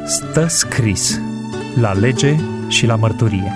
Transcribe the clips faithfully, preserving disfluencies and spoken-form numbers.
Stă scris la lege și la mărturie.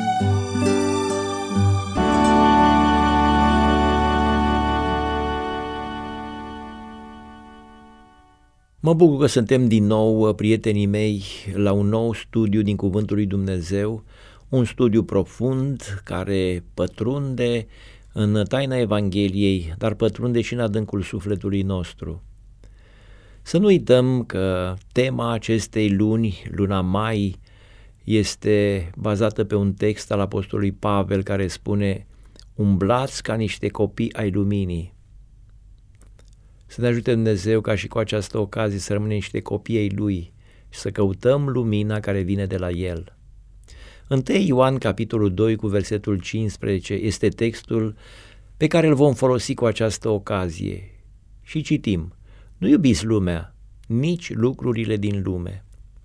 Mă bucur că suntem din nou, prietenii mei, la un nou studiu din Cuvântul lui Dumnezeu, un studiu profund care pătrunde în taina Evangheliei, dar pătrunde și în adâncul sufletului nostru. Să nu uităm că tema acestei luni, luna mai, este bazată pe un text al apostolului Pavel care spune: umblați ca niște copii ai luminii. Să ne ajute Dumnezeu ca și cu această ocazie să rămânem niște copii ai Lui și să căutăm lumina care vine de la El. întâi Ioan, capitolul doi, cu versetul cincisprezece, este textul pe care îl vom folosi cu această ocazie. Și citim: nu iubiți lumea, nici lucrurile din lume.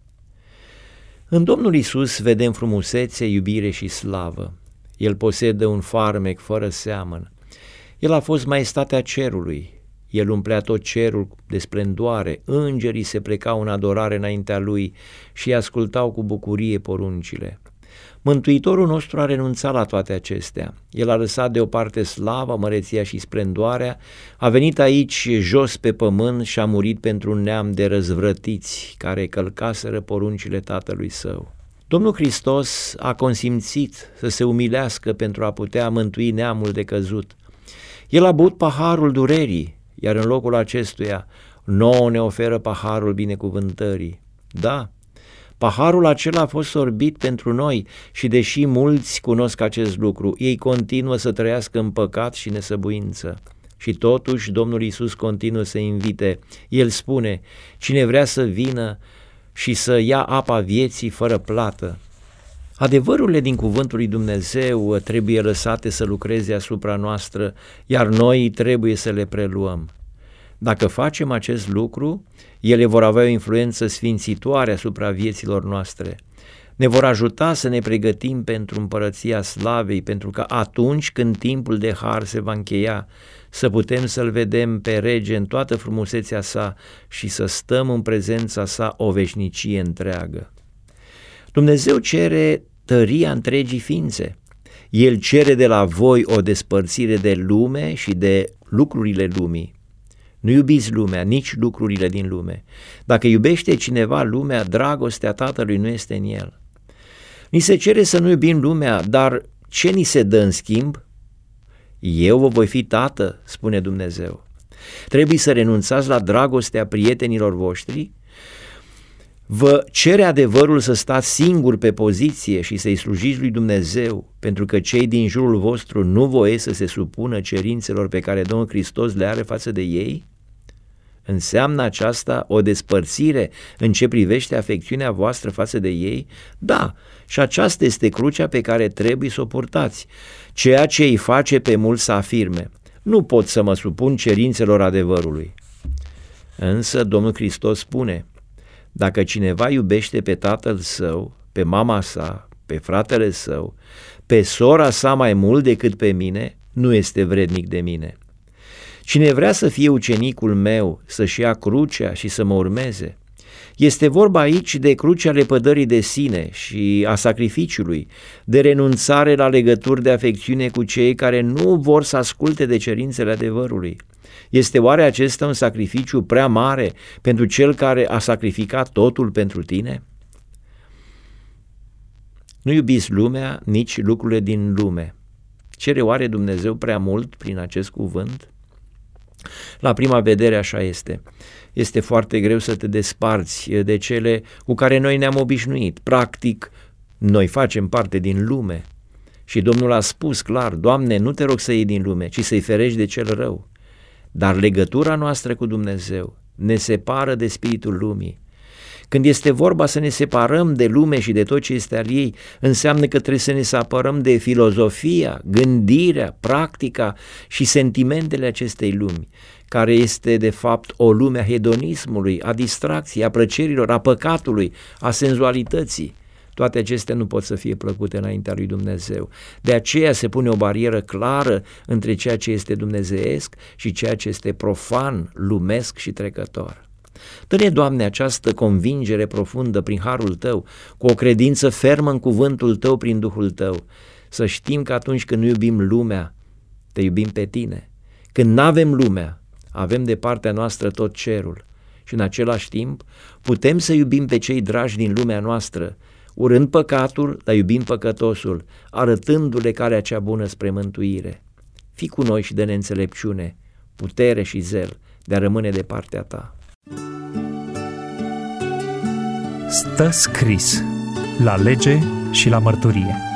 În Domnul Iisus vedem frumusețe, iubire și slavă. El posedă un farmec fără seamăn. El a fost maestatea cerului. El umplea tot cerul de splendoare, îngerii se plecau în adorare înaintea Lui și ascultau cu bucurie poruncile. Mântuitorul nostru a renunțat la toate acestea. El a lăsat deoparte slava, măreția și splendoarea, a venit aici jos pe pământ și a murit pentru un neam de răzvrătiți care călcaseră poruncile Tatălui Său. Domnul Hristos a consimțit să se umilească pentru a putea mântui neamul de căzut. El a băut paharul durerii, iar în locul acestuia nouă ne oferă paharul binecuvântării. Da, paharul acela a fost sorbit pentru noi și deși mulți cunosc acest lucru, ei continuă să trăiască în păcat și nesăbuință. Și totuși Domnul Iisus continuă să invite. El spune: cine vrea să vină și să ia apa vieții fără plată. Adevărurile din Cuvântul lui Dumnezeu trebuie lăsate să lucreze asupra noastră, iar noi trebuie să le preluăm. Dacă facem acest lucru, ele vor avea o influență sfințitoare asupra vieților noastre. Ne vor ajuta să ne pregătim pentru împărăția slavei, pentru că atunci când timpul de har se va încheia, să putem să-L vedem pe Rege în toată frumusețea Sa și să stăm în prezența Sa o veșnicie întreagă. Dumnezeu cere tăria întregii ființe. El cere de la voi o despărțire de lume și de lucrurile lumii. Nu iubiți lumea, nici lucrurile din lume. Dacă iubește cineva lumea, dragostea Tatălui nu este în el. Ni se cere să nu iubim lumea, dar ce ni se dă în schimb? Eu vă voi fi tată, spune Dumnezeu. Trebuie să renunțați la dragostea prietenilor voștri? Vă cere adevărul să stați singuri pe poziție și să-i slujiți lui Dumnezeu, pentru că cei din jurul vostru nu voiesc să se supună cerințelor pe care Domnul Hristos le are față de ei? Înseamnă aceasta o despărțire în ce privește afecțiunea voastră față de ei? Da, și aceasta este crucea pe care trebuie să o purtați, ceea ce îi face pe mulți să afirme: nu pot să mă supun cerințelor adevărului. Însă Domnul Hristos spune: dacă cineva iubește pe tatăl său, pe mama sa, pe fratele său, pe sora sa mai mult decât pe mine, nu este vrednic de mine. Cine vrea să fie ucenicul meu, să-și ia crucea și să mă urmeze. Este vorba aici de crucea lepădării de sine și a sacrificiului, de renunțare la legături de afecțiune cu cei care nu vor să asculte de cerințele adevărului. Este oare acesta un sacrificiu prea mare pentru cel care a sacrificat totul pentru tine? Nu iubiți lumea, nici lucrurile din lume. Cere oare Dumnezeu prea mult prin acest cuvânt? La prima vedere așa este. Este foarte greu să te desparți de cele cu care noi ne-am obișnuit. Practic, noi facem parte din lume. Și Domnul a spus clar: Doamne, nu te rog să iei din lume, ci să-i ferești de cel rău. Dar legătura noastră cu Dumnezeu ne separă de spiritul lumii. Când este vorba să ne separăm de lume și de tot ce este al ei, înseamnă că trebuie să ne separăm de filozofia, gândirea, practica și sentimentele acestei lumi, care este de fapt o lume a hedonismului, a distracției, a plăcerilor, a păcatului, a senzualității. Toate acestea nu pot să fie plăcute înaintea lui Dumnezeu. De aceea se pune o barieră clară între ceea ce este dumnezeiesc și ceea ce este profan, lumesc și trecător. Dă-ne, Doamne, această convingere profundă prin harul Tău, cu o credință fermă în cuvântul Tău prin Duhul Tău, să știm că atunci când nu iubim lumea, Te iubim pe Tine. Când n-avem lumea, avem de partea noastră tot cerul și în același timp putem să iubim pe cei dragi din lumea noastră, urând păcatul, dar iubim păcătosul, arătându-le calea cea bună spre mântuire. Fii cu noi și dă-ne înțelepciune, putere și zel de a rămâne de partea Ta. Stă scris la lege și la mărturie.